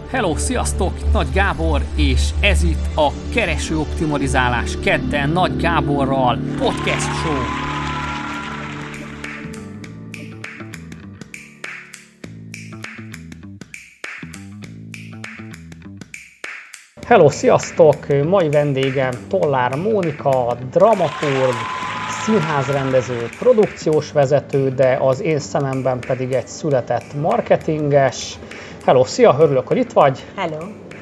Hello, sziasztok! Nagy Gábor, és ez itt a Kereső Optimalizálás kedden Nagy Gáborral podcast show. Hello, sziasztok! Mai vendégem Tollár Mónika, dramaturg, színházrendező, produkciós vezető, de az én szememben pedig egy született marketinges. Hello, szia, örülök, hogy itt vagy. Hello.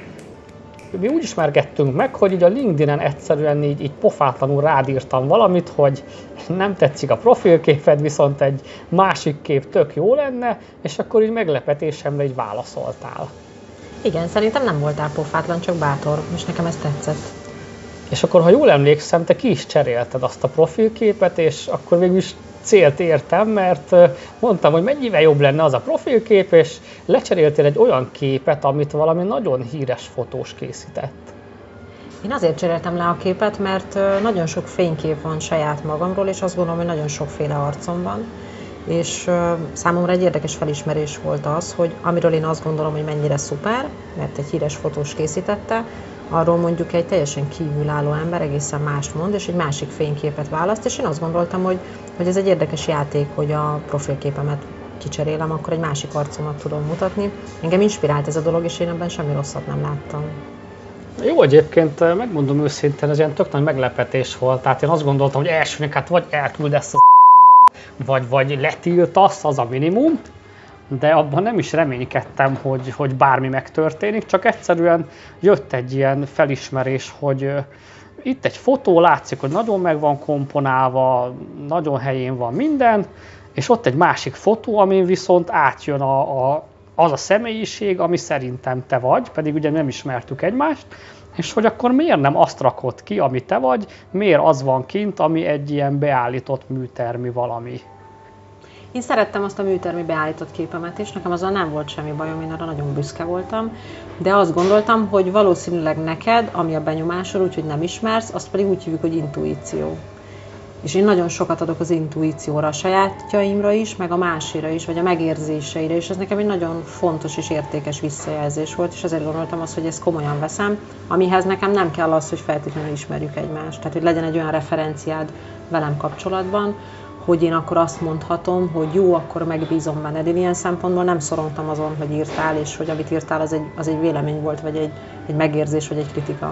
Mi úgy ismerkedtünk meg, hogy így a LinkedIn-en egyszerűen így pofátlanul rád írtam valamit, hogy nem tetszik a profilképed, viszont egy másik kép tök jó lenne, és akkor így meglepetésemre így válaszoltál. Igen, szerintem nem voltál pofátlan, csak bátor, és nekem ez tetszett. És akkor, ha jól emlékszem, te ki is cserélted azt a profilképet, és akkor végülis célt értem, mert mondtam, hogy mennyivel jobb lenne az a profilkép, és lecseréltél egy olyan képet, amit valami nagyon híres fotós készített. Én azért cseréltem le a képet, mert nagyon sok fénykép van saját magamról, és azt gondolom, hogy nagyon sokféle arcom van. És számomra egy érdekes felismerés volt az, hogy amiről én azt gondolom, hogy mennyire szuper, mert egy híres fotós készítette, arról mondjuk egy teljesen kívülálló ember egészen mást mond, és egy másik fényképet választ, és én azt gondoltam, hogy ez egy érdekes játék, hogy a profilképemet kicserélem, akkor egy másik arcomat tudom mutatni. Engem inspirált ez a dolog, és én ebben semmi rosszat nem láttam. Jó, egyébként megmondom őszintén, ez ilyen tök nagy meglepetés volt. Tehát én azt gondoltam, hogy elsőnek hát vagy elküldesz az vagy letiltasz, az a minimum, de abban nem is reménykedtem, hogy bármi megtörténik, csak egyszerűen jött egy ilyen felismerés, hogy itt egy fotó, látszik, hogy nagyon meg van komponálva, nagyon helyén van minden, és ott egy másik fotó, amin viszont átjön az a személyiség, ami szerintem te vagy, pedig ugye nem ismertük egymást, és hogy akkor miért nem azt rakod ki, ami te vagy, miért az van kint, ami egy ilyen beállított műtermi valami. Én szerettem azt a műtermi beállított képemet is, nekem azzal nem volt semmi bajom, én arra nagyon büszke voltam, de azt gondoltam, hogy valószínűleg neked, ami a benyomásod, úgyhogy nem ismersz, azt pedig úgy hívjuk, hogy intuíció. És én nagyon sokat adok az intuícióra, a sajátjaimra is, meg a másira is, vagy a megérzéseire, és ez nekem egy nagyon fontos és értékes visszajelzés volt, és ezért gondoltam azt, hogy ezt komolyan veszem, amihez nekem nem kell az, hogy feltétlenül ismerjük egymást. Tehát, hogy legyen egy olyan referenciád velem kapcsolatban, hogy én akkor azt mondhatom, hogy jó, akkor megbízom benned. Én ilyen szempontból nem szorongtam azon, hogy írtál, és hogy amit írtál, az egy vélemény volt, vagy egy megérzés, vagy egy kritika.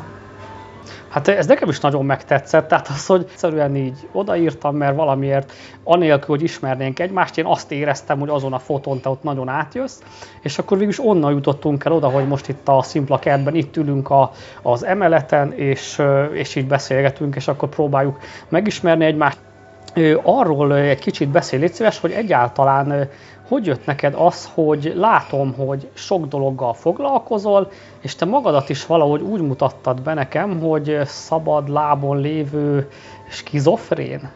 Hát ez nekem is nagyon megtetszett, tehát az, hogy egyszerűen így odaírtam, mert valamiért anélkül, hogy ismernénk egymást, én azt éreztem, hogy azon a fotón te ott nagyon átjössz, és akkor végülis onnan jutottunk el oda, hogy most itt a Szimpla Kertben itt ülünk az emeleten, és így beszélgetünk, és akkor próbáljuk megismerni egymást. Arról egy kicsit beszélj, légy szíves, hogy egyáltalán hogy jött neked az, hogy látom, hogy sok dologgal foglalkozol, és te magadat is valahogy úgy mutattad be nekem, hogy szabad lábon lévő skizofrén?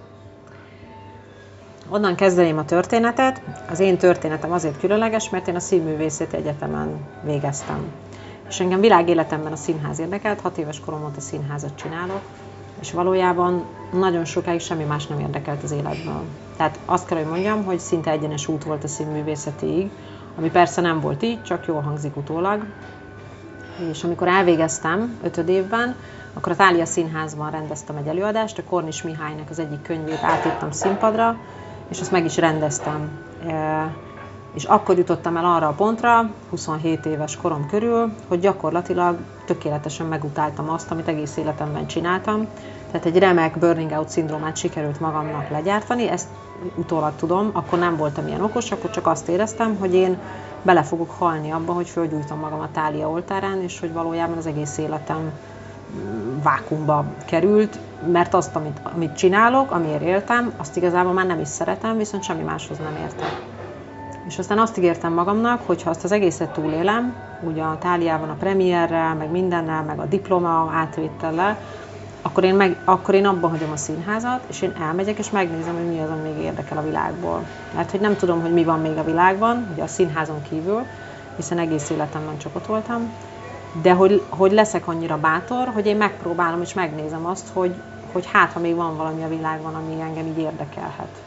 Onnan kezdeném a történetet. Az én történetem azért különleges, mert én a Színművészeti Egyetemen végeztem. És engem világéletemben a színház érdekelt, 6 éves korom óta színházat csinálok, és valójában nagyon sokáig semmi más nem érdekelt az életben. Tehát azt kell, hogy mondjam, hogy szinte egyenes út volt a színművészetig, ami persze nem volt így, csak jól hangzik utólag. És amikor elvégeztem 5. évben, akkor a Thália Színházban rendeztem egy előadást, a Kornis Mihálynak az egyik könyvét átírtam színpadra, és azt meg is rendeztem. És akkor jutottam el arra a pontra, 27 éves korom körül, hogy gyakorlatilag tökéletesen megutáltam azt, amit egész életemben csináltam. Tehát egy remek burning out szindrómát sikerült magamnak legyártani, ezt utólag tudom, akkor nem voltam ilyen okos, akkor csak azt éreztem, hogy én bele fogok halni abba, hogy fölgyújtom magam a Thália oltárán, és hogy valójában az egész életem vákuumba került, mert azt, amit csinálok, amiért éltem, azt igazából már nem is szeretem, viszont semmi máshoz nem értek. És aztán azt ígértem magamnak, hogy ha azt az egészet túlélem, ugye a Tháliában a premierrel, meg mindennel, meg a diploma átvétellel, akkor én abban hagyom a színházat, és én elmegyek, és megnézem, hogy mi az, ami még érdekel a világból. Mert hogy nem tudom, hogy mi van még a világban, ugye a színházon kívül, hiszen egész életemben csak ott voltam, de hogy leszek annyira bátor, hogy én megpróbálom, és megnézem azt, hogy hát, ha még van valami a világban, ami engem így érdekelhet.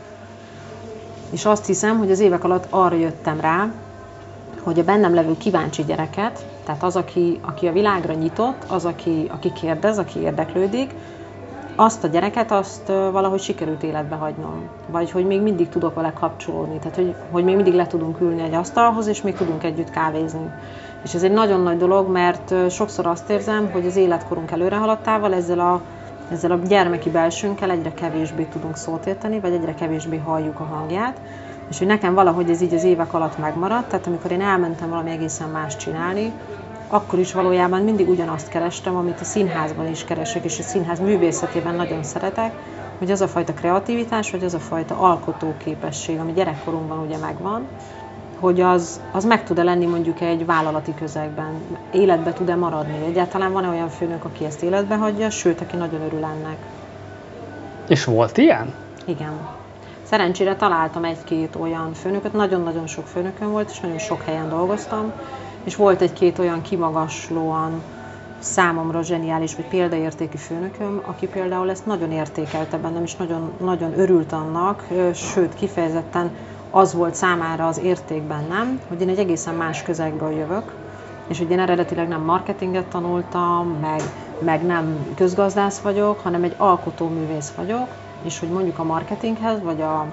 És azt hiszem, hogy az évek alatt arra jöttem rá, hogy a bennem levő kíváncsi gyereket Tehát az, aki a világra nyitott, az, aki kérdez, aki érdeklődik, azt a gyereket, azt valahogy sikerült életbe hagynom. Vagy hogy még mindig tudok vele kapcsolódni, tehát hogy még mindig le tudunk ülni egy asztalhoz, és még tudunk együtt kávézni. És ez egy nagyon nagy dolog, mert sokszor azt érzem, hogy az életkorunk előrehaladtával ezzel a gyermeki belsőnkkel egyre kevésbé tudunk szót érteni, vagy egyre kevésbé halljuk a hangját. És hogy nekem valahogy ez így az évek alatt megmaradt, tehát amikor én elmentem valami egészen más csinálni, akkor is valójában mindig ugyanazt kerestem, amit a színházban is keresek, és a színház művészetében nagyon szeretek, hogy az a fajta kreativitás, vagy az a fajta alkotóképesség, ami gyerekkorunkban ugye megvan, hogy az meg tud-e lenni mondjuk egy vállalati közegben, életbe tud-e maradni. Egyáltalán van-e olyan főnök, aki ezt életbe hagyja, sőt, aki nagyon örül ennek. És volt ilyen? Igen. Szerencsére találtam egy-két olyan főnököt, nagyon-nagyon sok főnökön volt, és nagyon sok helyen dolgoztam, és volt egy-két olyan kimagaslóan számomra zseniális, vagy példaértékű főnököm, aki például ezt nagyon értékelte bennem, és nagyon, nagyon örült annak, sőt, kifejezetten az volt számára az érték bennem, hogy én egy egészen más közegből jövök, és hogy én eredetileg nem marketinget tanultam, meg nem közgazdász vagyok, hanem egy alkotóművész vagyok, és hogy mondjuk a marketinghez, vagy a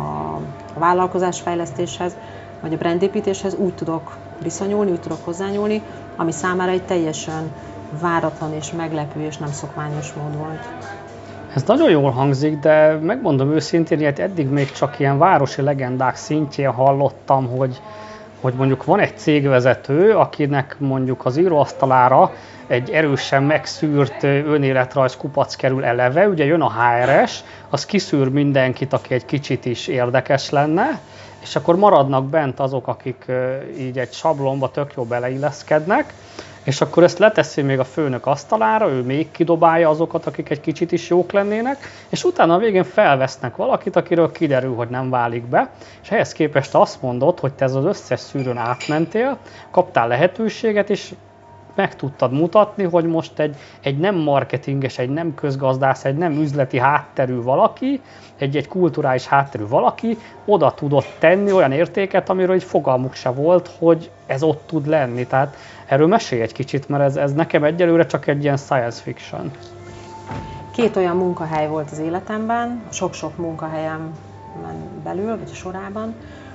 vállalkozásfejlesztéshez, vagy a brandépítéshez úgy tudok viszonyulni, úgy tudok hozzányúlni, ami számára egy teljesen váratlan és meglepő és nem szokványos mód volt. Ez nagyon jól hangzik, de megmondom őszintén, ilyet eddig még csak ilyen városi legendák szintjén hallottam, hogy mondjuk van egy cégvezető, akinek mondjuk az íróasztalára egy erősen megszűrt önéletrajz kupac kerül eleve, ugye jön a HRS, az kiszűr mindenkit, aki egy kicsit is érdekes lenne, és akkor maradnak bent azok, akik így egy sablonba tök jó beleilleszkednek, és akkor ezt leteszi még a főnök asztalára, ő még kidobálja azokat, akik egy kicsit is jók lennének, és utána a végén felvesznek valakit, akiről kiderül, hogy nem válik be, és ehhez képest azt mondod, hogy te ez az összes szűrőn átmentél, kaptál lehetőséget, és meg tudtad mutatni, hogy most egy nem marketinges, egy nem közgazdász, egy nem üzleti hátterű valaki, egy kulturális hátterű valaki oda tudott tenni olyan értéket, amiről egy fogalmuk se volt, hogy ez ott tud lenni. Tehát erről mesélj egy kicsit, mert ez nekem egyelőre csak egy ilyen science fiction. 2 olyan munkahely volt az életemben, sok-sok munkahelyem belül, vagy a sorában,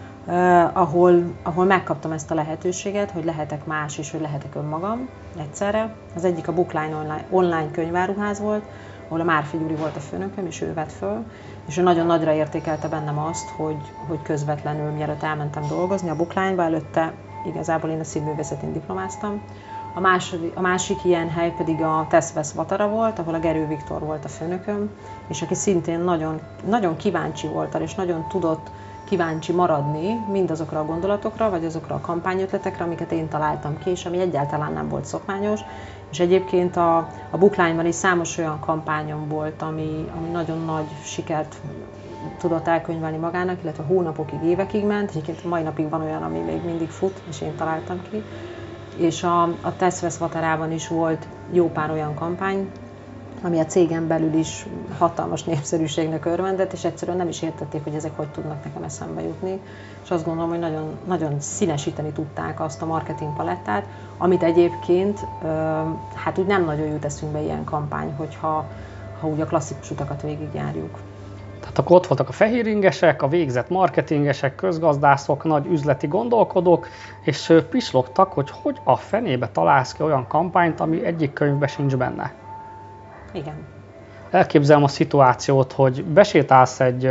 ahol megkaptam ezt a lehetőséget, hogy lehetek más is, hogy lehetek önmagam egyszerre. Az egyik a Bookline online könyváruház volt, ahol a Márfi Gyuri volt a főnököm, és ő vett föl, és ő nagyon nagyra értékelte bennem azt, hogy közvetlenül, mielőtt elmentem dolgozni a Bookline-ba, előtte igazából én a színművészetén diplomáztam. A másik ilyen hely pedig a Teszvesz Vatara volt, ahol a Gerő Viktor volt a főnököm, és aki szintén nagyon, nagyon kíváncsi volt, és nagyon tudott kíváncsi maradni mindazokra a gondolatokra, vagy azokra a kampányötletekre, amiket én találtam ki, és ami egyáltalán nem volt szokványos. És egyébként a Bookline-ban is számos olyan kampányom volt, ami nagyon nagy sikert tudott elkönyvelni magának, illetve hónapokig, évekig ment. Egyébként mai napig van olyan, ami még mindig fut, és én találtam ki. És a Teszvesz Vatarában is volt jó pár olyan kampány, ami a cégen belül is hatalmas népszerűségnek örvendett, és egyszerűen nem is értették, hogy ezek hogy tudnak nekem eszembe jutni. És azt gondolom, hogy nagyon, nagyon színesíteni tudták azt a marketing palettát, amit egyébként hát úgy nem nagyon jut eszünkbe ilyen kampány, hogyha úgy a klasszikus utakat végigjárjuk. Tehát akkor ott voltak a fehéringesek, a végzett marketingesek, közgazdászok, nagy üzleti gondolkodók, és pislogtak, hogy a fenébe találsz ki olyan kampányt, ami egyik könyvben sincs benne. Igen. Elképzelem a szituációt, hogy besétálsz egy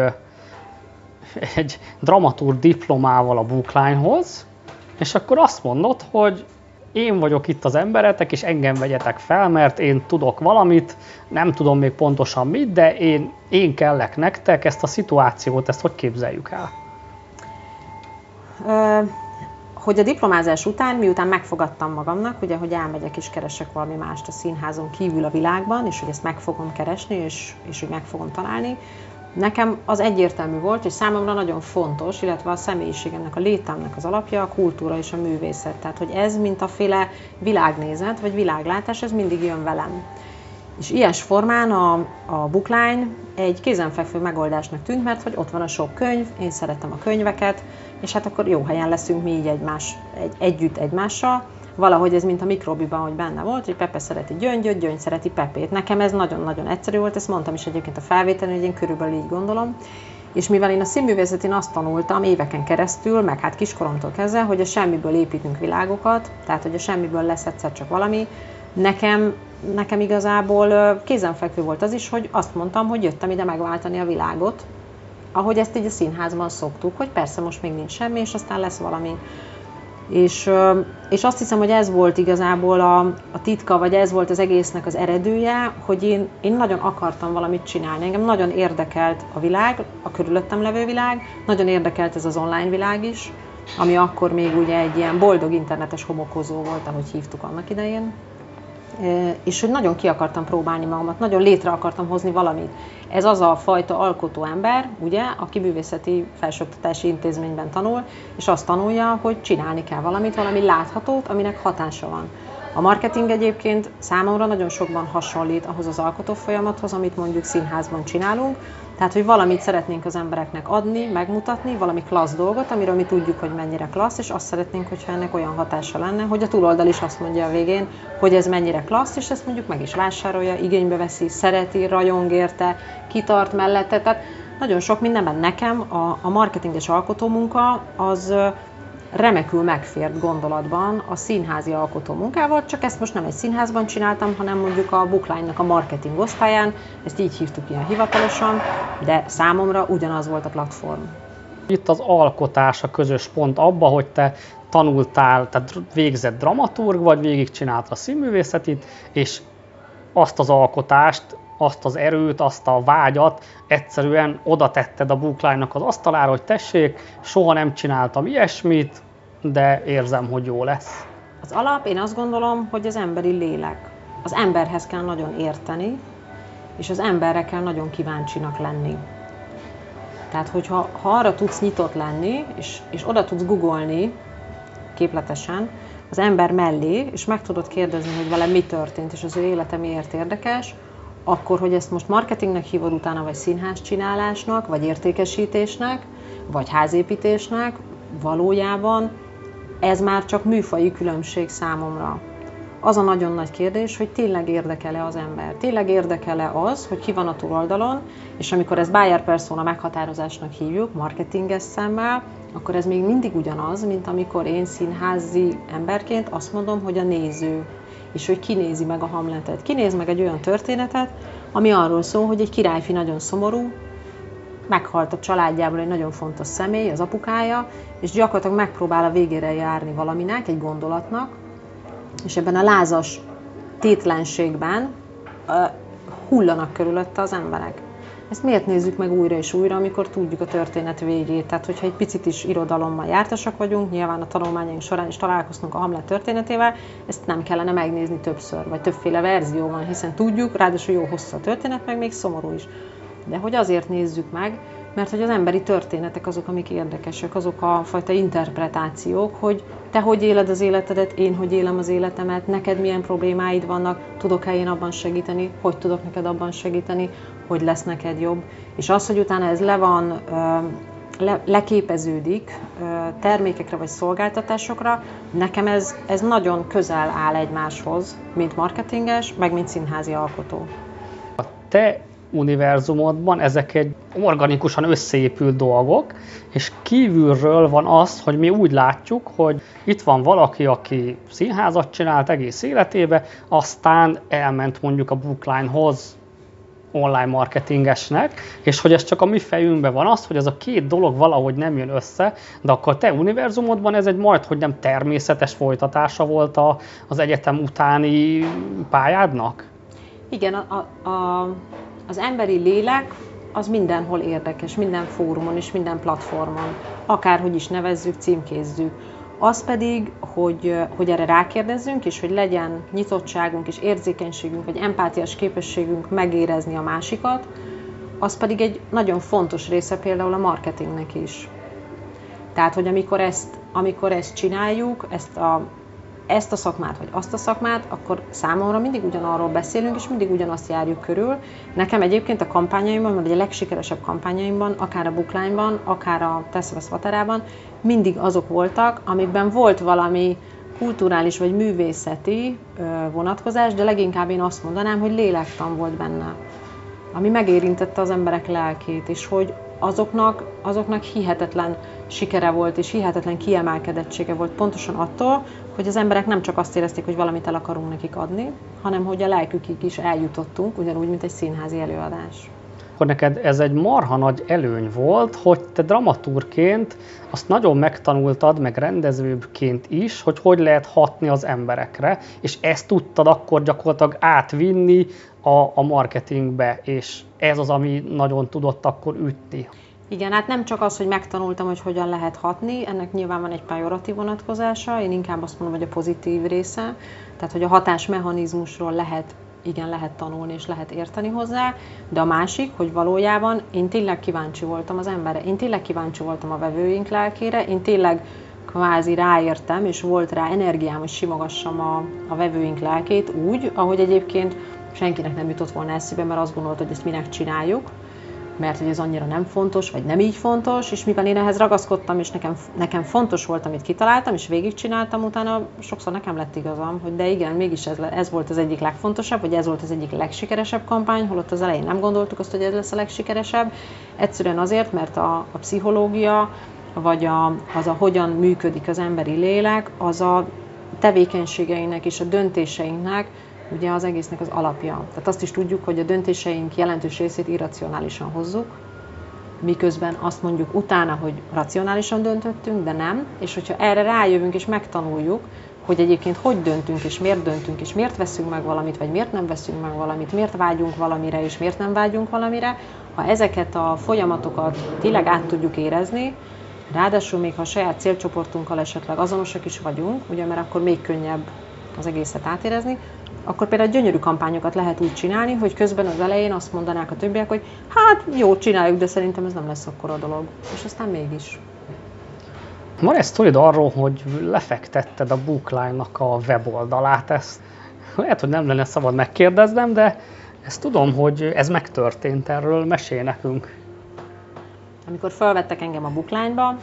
dramaturg diplomával a Bookline-hoz, és akkor azt mondod, hogy én vagyok itt az emberetek, és engem vegyetek fel, mert én tudok valamit, nem tudom még pontosan mit, de én kellek nektek, ezt a szituációt, ezt hogy képzeljük el? Hogy a diplomázás után, miután megfogadtam magamnak, ugye, hogy elmegyek és keresek valami mást a színházon kívül a világban, és hogy ezt meg fogom keresni, és hogy meg fogom találni, nekem az egyértelmű volt, hogy számomra nagyon fontos, illetve a személyiségemnek, a létemnek az alapja a kultúra és a művészet. Tehát, hogy ez mintaféle világnézet, vagy világlátás, ez mindig jön velem. És ilyes formán a Bookline egy kézenfekvő megoldásnak tűnt, mert hogy ott van a sok könyv, én szeretem a könyveket, és hát akkor jó helyen leszünk mi így együtt egymással, valahogy ez mint a Mikrobiban, hogy benne volt, hogy Pepe szereti Gyöngyöt, Gyöngy szereti Pepét. Nekem ez nagyon-nagyon egyszerű volt, ezt mondtam is egyébként a felvételen, hogy én körülbelül így gondolom. És mivel én a színművészetén azt tanultam éveken keresztül, meg hát kiskoromtól kezdve, hogy a semmiből építünk világokat, tehát hogy a semmiből lesz egyszer csak valami, nekem igazából kézenfekvő volt az is, hogy azt mondtam, hogy jöttem ide megváltani a világot, ahogy ezt így a színházban szoktuk, hogy persze most még nincs semmi, és aztán lesz valami. És azt hiszem, hogy ez volt igazából a titka, vagy ez volt az egésznek az eredője, hogy én nagyon akartam valamit csinálni. Engem nagyon érdekelt a világ, a körülöttem levő világ, nagyon érdekelt ez az online világ is, ami akkor még ugye egy ilyen boldog internetes homokozó volt, ahogy hívtuk annak idején. És hogy nagyon ki akartam próbálni magamat, nagyon létre akartam hozni valamit. Ez az a fajta alkotó ember, ugye, aki művészeti felsőoktatási intézményben tanul, és azt tanulja, hogy csinálni kell valamit, valami láthatót, aminek hatása van. A marketing egyébként számomra nagyon sokban hasonlít ahhoz az alkotó folyamathoz, amit mondjuk színházban csinálunk, tehát, hogy valamit szeretnénk az embereknek adni, megmutatni, valami klassz dolgot, amiről mi tudjuk, hogy mennyire klassz, és azt szeretnénk, hogyha ennek olyan hatása lenne, hogy a túloldal is azt mondja a végén, hogy ez mennyire klassz, és ezt mondjuk meg is vásárolja, igénybe veszi, szereti, rajong érte, kitart mellette. Tehát nagyon sok mindenben nekem a marketing és alkotómunka az remekül megfért gondolatban a színházi alkotó munkával, csak ezt most nem egy színházban csináltam, hanem mondjuk a Bookline-nak a marketing osztályán, ezt így hívtuk ilyen hivatalosan, de számomra ugyanaz volt a platform. Itt az alkotás a közös pont abba, hogy te tanultál, tehát végzett dramaturg, vagy végigcsináltad a színművészetit, és azt az alkotást, azt az erőt, azt a vágyat egyszerűen oda tetted a Bookline-nak az asztalára, hogy tessék, soha nem csináltam ilyesmit, de érzem, hogy jó lesz. Az alap, én azt gondolom, hogy az emberi lélek. Az emberhez kell nagyon érteni, és az emberre kell nagyon kíváncsinak lenni. Tehát, hogyha arra tudsz nyitott lenni, és oda tudsz googolni képletesen az ember mellé, és meg tudod kérdezni, hogy vele mi történt, és az ő élete miért érdekes, akkor, hogy ezt most marketingnek hívod utána, vagy színház csinálásnak, vagy értékesítésnek, vagy házépítésnek, valójában ez már csak műfaji különbség számomra. Az a nagyon nagy kérdés, hogy tényleg érdekel-e az ember? Tényleg érdekel-e az, hogy ki van a túloldalon, és amikor ezt buyer persona meghatározásnak hívjuk, marketinges szemmel, akkor ez még mindig ugyanaz, mint amikor én színházi emberként azt mondom, hogy a néző, és hogy kinézi meg a Hamletet. Kinéz meg egy olyan történetet, ami arról szól, hogy egy királyfi nagyon szomorú, meghalt a családjából egy nagyon fontos személy, az apukája, és gyakorlatilag megpróbál a végére járni valaminek, egy gondolatnak, és ebben a lázas tétlenségben hullanak körülötte az emberek. Ezt miért nézzük meg újra és újra, amikor tudjuk a történet végét? Tehát, hogyha egy picit is irodalommal jártasak vagyunk, nyilván a tanulmányaink során is találkoztunk a Hamlet történetével, ezt nem kellene megnézni többször, vagy többféle verzió van, hiszen tudjuk, ráadásul jó hosszú a történet, meg még szomorú is. De hogy azért nézzük meg, mert hogy az emberi történetek azok, amik érdekesek, azok a fajta interpretációk, hogy te hogy éled az életedet, én hogy élem az életemet, neked milyen problémáid vannak, tudok-e én abban segíteni, hogy tudok neked abban segíteni, hogy lesz neked jobb. És az, hogy utána ez leképeződik termékekre vagy szolgáltatásokra, nekem ez nagyon közel áll egymáshoz, mint marketinges, meg mint színházi alkotó. A te univerzumodban ezek egy organikusan összeépült dolgok, és kívülről van az, hogy mi úgy látjuk, hogy itt van valaki, aki színházat csinált egész életébe, aztán elment mondjuk a Bookline-hoz online marketingesnek, és hogy ez csak a mi fejünkben van az, hogy ez a két dolog valahogy nem jön össze, de akkor te univerzumodban ez egy majdhogy nem természetes folytatása volt az egyetem utáni pályádnak? Igen, az emberi lélek az mindenhol érdekes, minden fórumon és minden platformon, akárhogy is nevezzük, címkézzük. Az pedig, hogy erre rákérdezzünk, és hogy legyen nyitottságunk és érzékenységünk, vagy empátiás képességünk megérezni a másikat, az pedig egy nagyon fontos része például a marketingnek is. Tehát, hogy amikor ezt csináljuk, ezt a szakmát, vagy azt a szakmát, akkor számomra mindig ugyanarról beszélünk, és mindig ugyanazt járjuk körül. Nekem egyébként a kampányaimban, vagy a legsikeresebb kampányaimban, akár a Bookline-ban, akár a Tesz Vaterában, mindig azok voltak, amikben volt valami kulturális vagy művészeti vonatkozás, de leginkább én azt mondanám, hogy lélektan volt benne, ami megérintette az emberek lelkét, és hogy azoknak hihetetlen sikere volt, és hihetetlen kiemelkedettsége volt pontosan attól, hogy az emberek nem csak azt érezték, hogy valamit el akarunk nekik adni, hanem hogy a lelkükig is eljutottunk, ugyanúgy, mint egy színházi előadás. Akkor neked ez egy marha nagy előny volt, hogy te dramaturgként azt nagyon megtanultad, meg rendezőként is, hogy lehet hatni az emberekre, és ezt tudtad akkor gyakorlatilag átvinni a marketingbe, és ez az, ami nagyon tudott akkor ütni. Igen, hát nem csak az, hogy megtanultam, hogy hogyan lehet hatni, ennek nyilván van egy pejoratív vonatkozása, én inkább azt mondom, hogy a pozitív része, tehát hogy a hatásmechanizmusról lehet tanulni és lehet érteni hozzá, de a másik, hogy valójában én tényleg kíváncsi voltam az emberre, én tényleg kíváncsi voltam a vevőink lelkére, én tényleg kvázi ráértem, és volt rá energiám, hogy simogassam a vevőink lelkét úgy, ahogy egyébként senkinek nem jutott volna eszébe, mert azt gondolta, hogy ezt minek csináljuk, mert hogy ez annyira nem fontos, vagy nem így fontos, és mivel én ehhez ragaszkodtam, és nekem fontos volt, amit kitaláltam, és végigcsináltam, utána sokszor nekem lett igazam, hogy de igen, mégis ez volt az egyik legfontosabb, vagy ez volt az egyik legsikeresebb kampány, holott az elején nem gondoltuk azt, hogy ez lesz a legsikeresebb. Egyszerűen azért, mert a pszichológia, vagy az hogyan működik az emberi lélek, az a tevékenységeinek és a döntéseinknek ugye az egésznek az alapja. Tehát azt is tudjuk, hogy a döntéseink jelentős részét irracionálisan hozzuk, miközben azt mondjuk utána, hogy racionálisan döntöttünk, de nem, és hogyha erre rájövünk és megtanuljuk, hogy egyébként hogy döntünk, és miért veszünk meg valamit, vagy miért nem veszünk meg valamit, miért vágyunk valamire, és miért nem vágyunk valamire, ha ezeket a folyamatokat tényleg át tudjuk érezni, ráadásul még ha a saját célcsoportunkkal esetleg azonosak is vagyunk, ugye, mert akkor még könnyebb az egészet átérezni, akkor például gyönyörű kampányokat lehet úgy csinálni, hogy közben az elején azt mondanák a többiek, hogy hát jó, csináljuk, de szerintem ez nem lesz akkora dolog. És aztán mégis. Van egy sztorid arról, hogy lefektetted a Bookline-nak a weboldalát. Ezt lehet, hogy nem lenne szabad megkérdeznem, de ezt tudom, hogy ez megtörtént, erről mesélj nekünk. Amikor felvettek engem a Bookline-ba,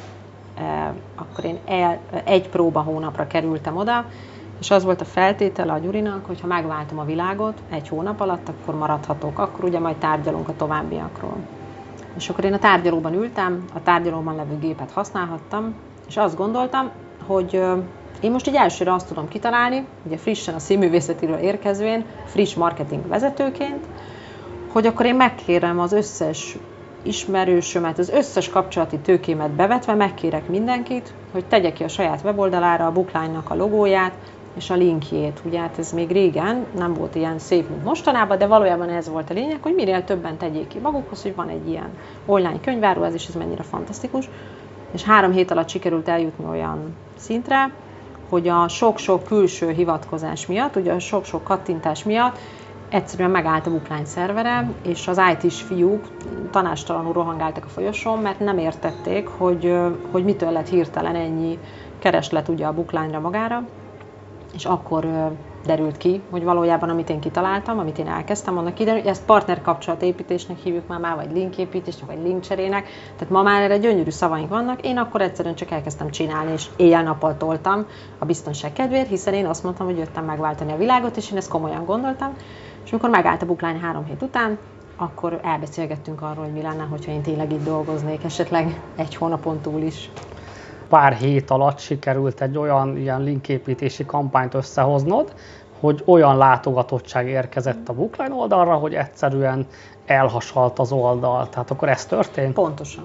akkor én egy próba hónapra kerültem oda, és az volt a feltétele a Gyurinak, hogy ha megváltom a világot egy hónap alatt, akkor maradhatok, akkor ugye majd tárgyalunk a továbbiakról. És akkor én a tárgyalóban ültem, a tárgyalóban levő gépet használhattam, és azt gondoltam, hogy én most így elsőre azt tudom kitalálni, ugye frissen a színművészetiről érkezvén, friss marketing vezetőként, hogy akkor én megkérem az összes ismerősömet, az összes kapcsolati tőkémet bevetve, megkérek mindenkit, hogy tegye ki a saját weboldalára a Bookline-nak a logóját, és a linkjét. Ugye hát ez még régen nem volt ilyen szép, mint mostanában, de valójában ez volt a lényeg, hogy minél többen tegyék ki magukhoz, hogy van egy ilyen online könyváró, ez mennyire fantasztikus. És 3 hét alatt sikerült eljutni olyan szintre, hogy a sok-sok külső hivatkozás miatt, ugye a sok-sok kattintás miatt egyszerűen megállt a Bookline szervere, és az IT-s fiúk tanástalanul rohangáltak a folyosón, mert nem értették, hogy mitől lett hirtelen ennyi kereslet ugye a Bookline-ra magára. És akkor derült ki, hogy valójában amit én kitaláltam, amit én elkezdtem, annak kiderült, hogy ezt partnerkapcsolatépítésnek hívjuk már, vagy linképítésnek, vagy linkcserének, tehát ma már erre gyönyörű szavaink vannak, én akkor egyszerűen csak elkezdtem csinálni, és éjjel-nappal toltam a biztonság kedvéért, hiszen én azt mondtam, hogy jöttem megváltani a világot, és én ezt komolyan gondoltam, és amikor megállt a Bookline 3 hét után, akkor elbeszélgettünk arról, hogy mi lenne, hogyha én tényleg itt dolgoznék, esetleg 1 hónapon túl is. Pár hét alatt sikerült egy olyan ilyen linképítési kampányt összehoznod, hogy olyan látogatottság érkezett a Bookline oldalra, hogy egyszerűen elhasalt az oldal. Tehát akkor ez történt? Pontosan.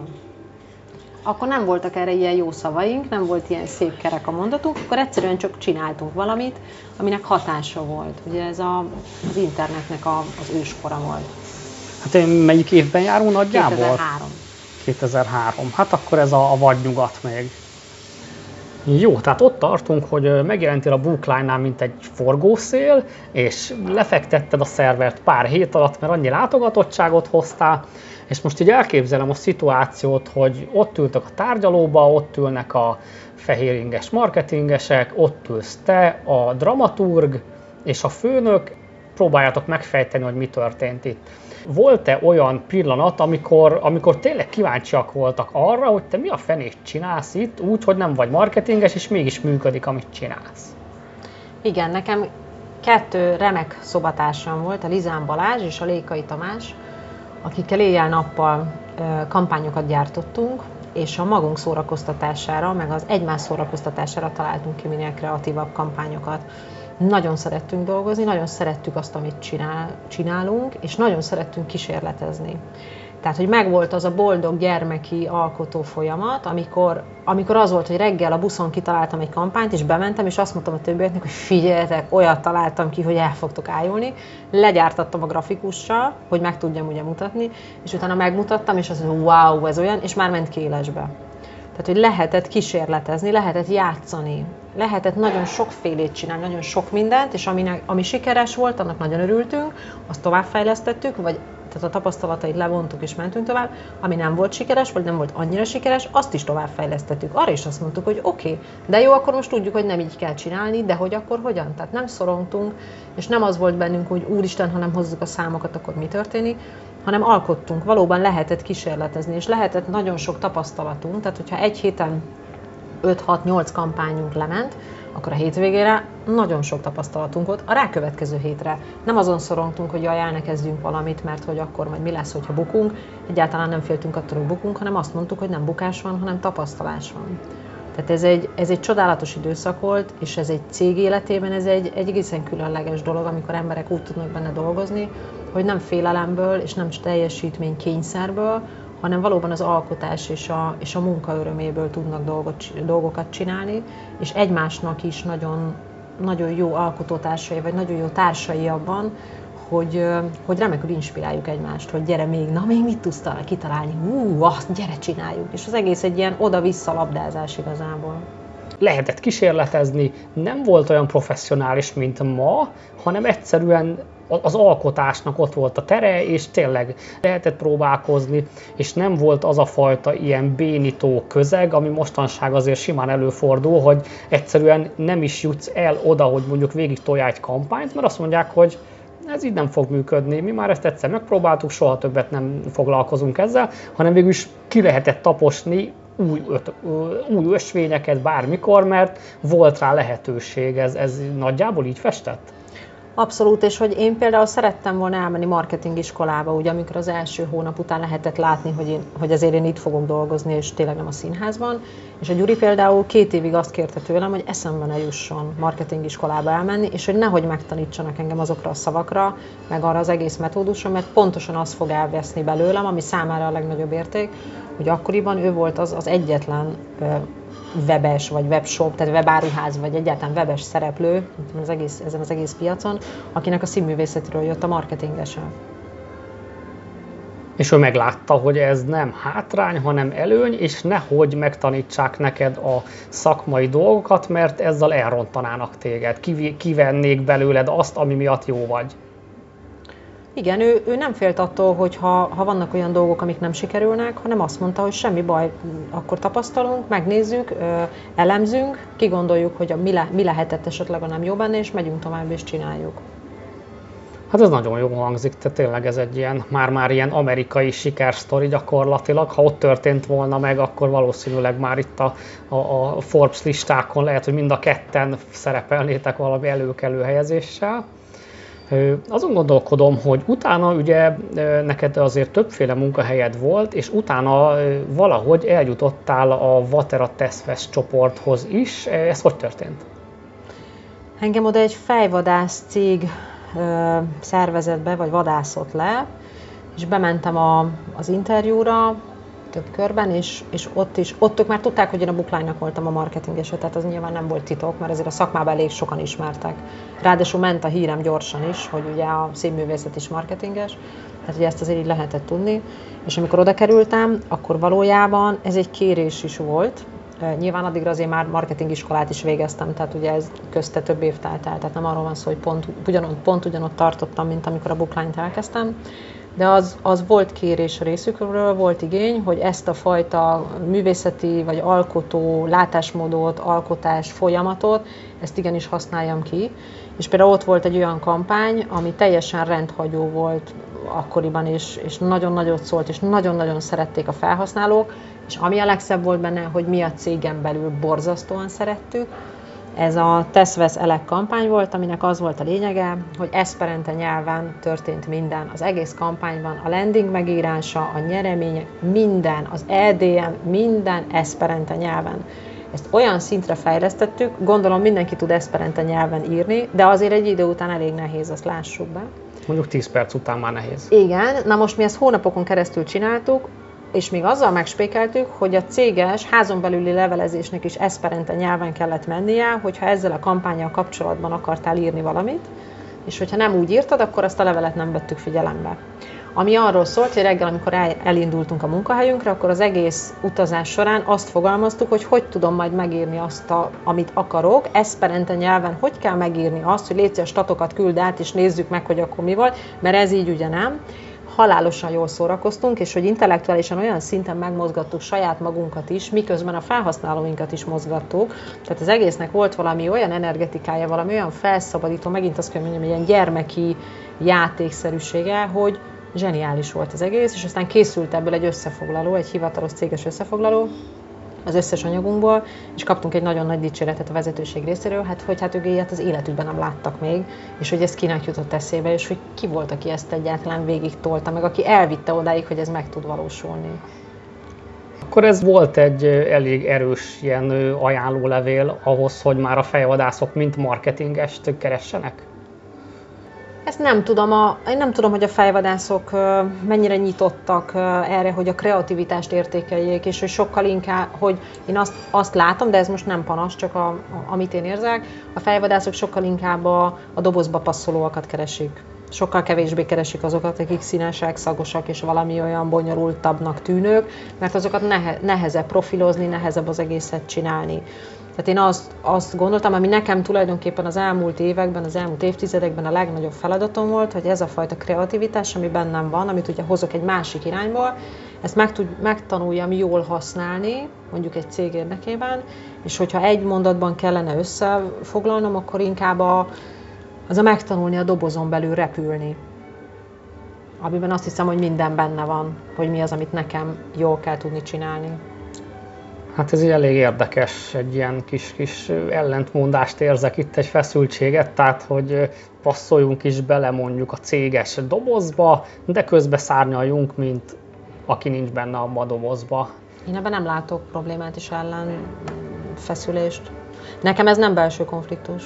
Akkor nem voltak erre ilyen jó szavaink, nem volt ilyen szép kerek a mondatunk, akkor egyszerűen csak csináltunk valamit, aminek hatása volt. Ugye ez az internetnek az őskora volt. Hát melyik évben járunk nagyjából? 2003. 2003. Hát akkor ez a vadnyugat még. Jó, tehát ott tartunk, hogy megjelentél a Bookline-nál, mint egy forgószél, és lefektetted a szervert pár hét alatt, mert annyi látogatottságot hoztál, és most így elképzelem a szituációt, hogy ott ültek a tárgyalóba, ott ülnek a fehéringes marketingesek, ott ülsz te, a dramaturg és a főnök, próbáljátok megfejteni, hogy mi történt itt. Volt-e olyan pillanat, amikor tényleg kíváncsiak voltak arra, hogy te mi a fenét csinálsz itt, úgy, hogy nem vagy marketinges, és mégis működik, amit csinálsz? Igen, nekem 2 remek szobatársam volt, a Lizán Balázs és a Lékai Tamás, akikkel éjjel-nappal kampányokat gyártottunk, és a magunk szórakoztatására, meg az egymás szórakoztatására találtunk ki minél kreatívabb kampányokat. Nagyon szerettünk dolgozni, nagyon szerettük azt, amit csinálunk, és nagyon szerettünk kísérletezni. Tehát, hogy megvolt az a boldog gyermeki alkotó folyamat, amikor az volt, hogy reggel a buszon kitaláltam egy kampányt, és bementem, és azt mondtam a többieknek, hogy figyeljetek, olyat találtam ki, hogy el fogtok ájulni. Legyártattam a grafikussal, hogy meg tudjam ugye mutatni, és utána megmutattam, és azt mondom, wow, ez olyan, és már ment ki élesbe. Tehát, hogy lehetett kísérletezni, lehetett játszani, lehetett nagyon sokfélét csinálni, nagyon sok mindent, és ami sikeres volt, annak nagyon örültünk, azt továbbfejlesztettük, vagy tehát a tapasztalatait levontuk és mentünk tovább, ami nem volt sikeres, vagy nem volt annyira sikeres, azt is továbbfejlesztettük. Arra is azt mondtuk, hogy oké, de jó, akkor most tudjuk, hogy nem így kell csinálni, de hogy akkor hogyan? Tehát nem szorongtunk, és nem az volt bennünk, hogy úristen, ha nem hozzuk a számokat, akkor mi történik, hanem alkottunk. Valóban lehetett kísérletezni, és lehetett nagyon sok tapasztalatunk, tehát hogyha egy héten 5-6-8 kampányunk lement, akkor a hétvégére nagyon sok tapasztalatunk volt a rákövetkező hétre. Nem azon szorongtunk, hogy jaj, elnekezdjünk valamit, mert hogy akkor majd mi lesz, hogyha bukunk. Egyáltalán nem féltünk attól, hogy bukunk, hanem azt mondtuk, hogy nem bukás van, hanem tapasztalás van. Tehát ez egy csodálatos időszak volt, és ez egy cég életében ez egy egészen különleges dolog, amikor emberek úgy tudnak benne dolgozni, hogy nem félelemből és nem teljesítmény kényszerből, hanem valóban az alkotás és a munka öröméből tudnak dolgokat csinálni, és egymásnak is nagyon, nagyon jó alkotótársai, vagy nagyon jó társai abban, hogy remekül inspiráljuk egymást, hogy gyere még, na még mit tudsz kitalálni, azt gyere csináljuk, és az egész egy ilyen oda-vissza labdázás igazából. Lehetett kísérletezni, nem volt olyan professzionális, mint ma, hanem egyszerűen az alkotásnak ott volt a tere, és tényleg lehetett próbálkozni, és nem volt az a fajta ilyen bénító közeg, ami mostanság azért simán előfordul, hogy egyszerűen nem is jutsz el oda, hogy mondjuk végig toljál egy kampányt, mert azt mondják, hogy ez így nem fog működni, mi már ezt egyszer megpróbáltuk, soha többet nem foglalkozunk ezzel, hanem végül is ki lehetett taposni új ösvényeket bármikor, mert volt rá lehetőség. Ez nagyjából így festett? Abszolút, és hogy én például szerettem volna elmenni marketingiskolába, ugye amikor az első hónap után lehetett látni, hogy azért én itt fogok dolgozni, és tényleg nem a színházban. És a Gyuri például 2 évig azt kérte tőlem, hogy eszembe ne jusson marketingiskolába elmenni, és hogy nehogy megtanítsanak engem azokra a szavakra, meg arra az egész metódusra, mert pontosan az fog elveszni belőlem, ami számára a legnagyobb érték, hogy akkoriban ő volt az egyetlen webes, vagy webshop, tehát webáruház, vagy egyáltalán webes szereplő ezen az egész piacon, akinek a színművészetről jött a marketingese. És ő meglátta, hogy ez nem hátrány, hanem előny, és nehogy megtanítsák neked a szakmai dolgokat, mert ezzel elrontanának téged, kivennék belőled azt, ami miatt jó vagy. Igen, ő nem félt attól, hogy ha vannak olyan dolgok, amik nem sikerülnek, hanem azt mondta, hogy semmi baj, akkor tapasztalunk, megnézzük, elemzünk, kigondoljuk, hogy mi lehetett esetleg a nem jó benne, és megyünk tovább és csináljuk. Hát ez nagyon jól hangzik, tehát tényleg ez egy ilyen, már ilyen amerikai sikersztori gyakorlatilag. Ha ott történt volna meg, akkor valószínűleg már itt a Forbes listákon lehet, hogy mind a ketten szerepelnétek valami előkelő helyezéssel. Azon gondolkodom, hogy utána ugye neked azért többféle munkahelyed volt, és utána valahogy eljutottál a Vatera Teszfest csoporthoz is. Ez hogy történt? Engem oda egy fejvadász cég szervezetbe, vagy vadászott le, és bementem az interjúra több körben, és ott ők már tudták, hogy én a Bookline-nak voltam a marketingese, tehát az nyilván nem volt titok, mert azért a szakmában elég sokan ismertek. Ráadásul ment a hírem gyorsan is, hogy ugye a színművészet is marketinges, tehát ugye ezt azért így lehetett tudni. És amikor oda kerültem, akkor valójában ez egy kérés is volt. Nyilván addigra azért már marketingiskolát is végeztem, tehát ugye ez közte több év telt el, tehát nem arról van szó, hogy pont ugyanott tartottam, mint amikor a Bookline-t elkezdtem, de az volt kérés a részükről, volt igény, hogy ezt a fajta művészeti vagy alkotó látásmódot, alkotás folyamatot, ezt igenis használjam ki. És például ott volt egy olyan kampány, ami teljesen rendhagyó volt akkoriban, és nagyon nagyot szólt, és nagyon-nagyon szerették a felhasználók, és ami a legszebb volt benne, hogy mi a cégen belül borzasztóan szerettük, Ez a Tesz-vesz elek kampány volt, aminek az volt a lényege, hogy esperante nyelven történt minden. Az egész kampányban a landing megírása, a nyeremények, minden, az EDM, minden esperante nyelven. Ezt olyan szintre fejlesztettük, gondolom mindenki tud esperante nyelven írni, de azért egy idő után elég nehéz, azt lássuk be. Mondjuk 10 perc után már nehéz. Igen, na most mi ezt hónapokon keresztül csináltuk, és még azzal megspékeltük, hogy a céges házon belüli levelezésnek is esperante nyelven kellett mennie, hogyha ezzel a kampánnyal kapcsolatban akartál írni valamit, és hogyha nem úgy írtad, akkor azt a levelet nem vettük figyelembe. Ami arról szólt, hogy reggel, amikor elindultunk a munkahelyünkre, akkor az egész utazás során azt fogalmaztuk, hogy tudom majd megírni azt, amit akarok, esperante nyelven, hogy kell megírni azt, hogy légy a statokat küld át, és nézzük meg, hogy akkor mi volt, mert ez így ugye nem. Halálosan jól szórakoztunk, és hogy intellektuálisan olyan szinten megmozgattuk saját magunkat is, miközben a felhasználóinkat is mozgattuk. Tehát az egésznek volt valami olyan energetikája, valami olyan felszabadító, megint azt kell mondjam, hogy ilyen gyermeki játékszerűsége, hogy zseniális volt az egész, és aztán készült ebből egy összefoglaló, egy hivatalos céges összefoglaló az összes anyagunkból, és kaptunk egy nagyon nagy dicséretet a vezetőség részéről, hogy ők ilyet az életükben nem láttak még, és hogy ez kinek jutott eszébe, és hogy ki volt, aki ezt egyáltalán végig tolta, meg aki elvitte odáig, hogy ez meg tud valósulni. Akkor ez volt egy elég erős ilyen ajánlólevél ahhoz, hogy már a fejvadászok mint marketingest keressenek? Ezt nem tudom, én nem tudom, hogy a fejvadászok mennyire nyitottak erre, hogy a kreativitást értékeljék, és hogy sokkal inkább, hogy én azt látom, de ez most nem panasz, csak amit én érzek, a fejvadászok sokkal inkább a dobozba passzolóakat keresik. Sokkal kevésbé keresik azokat, akik színesek, szagosak és valami olyan bonyolultabbnak tűnők, mert azokat nehezebb profilozni, nehezebb az egészet csinálni. Tehát én azt gondoltam, ami nekem tulajdonképpen az elmúlt években, az elmúlt évtizedekben a legnagyobb feladatom volt, hogy ez a fajta kreativitás, ami bennem van, amit ugye hozok egy másik irányból, ezt megtanuljam jól használni, mondjuk egy cég érdekében, és hogyha egy mondatban kellene összefoglalnom, akkor inkább az a megtanulni a dobozon belül repülni. Amiben azt hiszem, hogy minden benne van, hogy mi az, amit nekem jól kell tudni csinálni. Hát ez így elég érdekes, egy ilyen kis ellentmondást érzek itt, egy feszültséget, tehát hogy passzoljunk is bele mondjuk a céges dobozba, de közben szárnyaljunk, mint aki nincs benne abba a dobozba. Én ebben nem látok problémát és ellenfeszülést. Nekem ez nem belső konfliktus.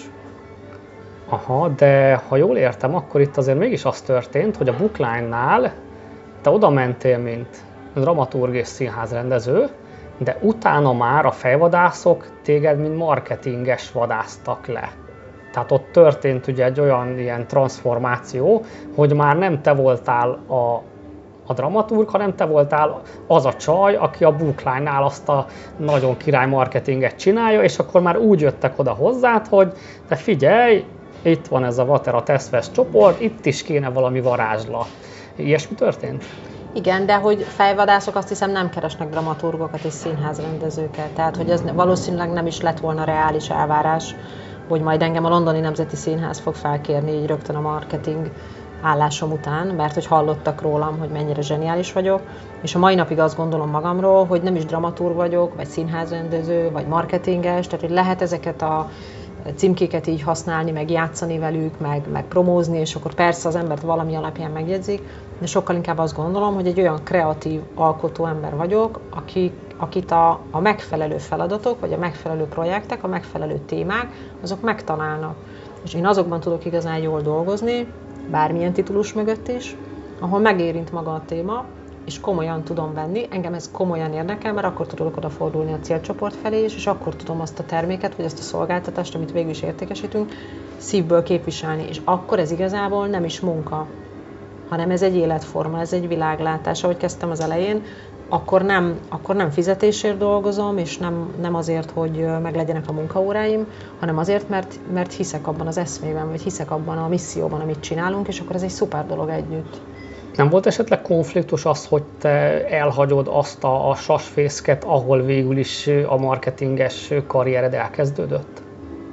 Aha, de ha jól értem, akkor itt azért mégis az történt, hogy a Bookline-nál te oda mentél, mint dramaturg és színházrendező, de utána már a fejvadászok téged, mint marketinges vadáztak le. Tehát ott történt ugye egy olyan ilyen transformáció, hogy már nem te voltál a dramaturg, hanem te voltál az a csaj, aki a Bookline-nál azt a nagyon király marketinget csinálja, és akkor már úgy jöttek oda hozzád, hogy te figyelj, itt van ez a Vatera Tesz-vesz csoport, itt is kéne valami varázslat. Ilyesmi történt? Igen, de hogy fejvadászok azt hiszem nem keresnek dramaturgokat és színházrendezőket. Tehát, hogy ez valószínűleg nem is lett volna reális elvárás, hogy majd engem a Londoni Nemzeti Színház fog felkérni így rögtön a marketing állásom után, mert hogy hallottak rólam, hogy mennyire zseniális vagyok, és a mai napig azt gondolom magamról, hogy nem is dramaturg vagyok, vagy színházrendező, vagy marketinges, tehát hogy lehet ezeket a címkéket így használni, meg játszani velük, meg promózni, és akkor persze az embert valami alapján megjegyzik, de sokkal inkább azt gondolom, hogy egy olyan kreatív, alkotó ember vagyok, akit a megfelelő feladatok, vagy a megfelelő projektek, a megfelelő témák, azok megtalálnak. És én azokban tudok igazán jól dolgozni, bármilyen titulus mögött is, ahol megérint maga a téma, és komolyan tudom venni, engem ez komolyan érdekel, mert akkor tudok odafordulni a célcsoport felé is, és akkor tudom azt a terméket, vagy azt a szolgáltatást, amit végül is értékesítünk, szívből képviselni, és akkor ez igazából nem is munka, hanem ez egy életforma, ez egy világlátás, ahogy kezdtem az elején, akkor nem fizetésért dolgozom, és nem azért, hogy meglegyenek a munkaóráim, hanem azért, mert hiszek abban az eszmében, vagy hiszek abban a misszióban, amit csinálunk, és akkor ez egy szuper dolog együtt. Nem volt esetleg konfliktus az, hogy te elhagyod azt a sasfészket, ahol végül is a marketinges karriered elkezdődött?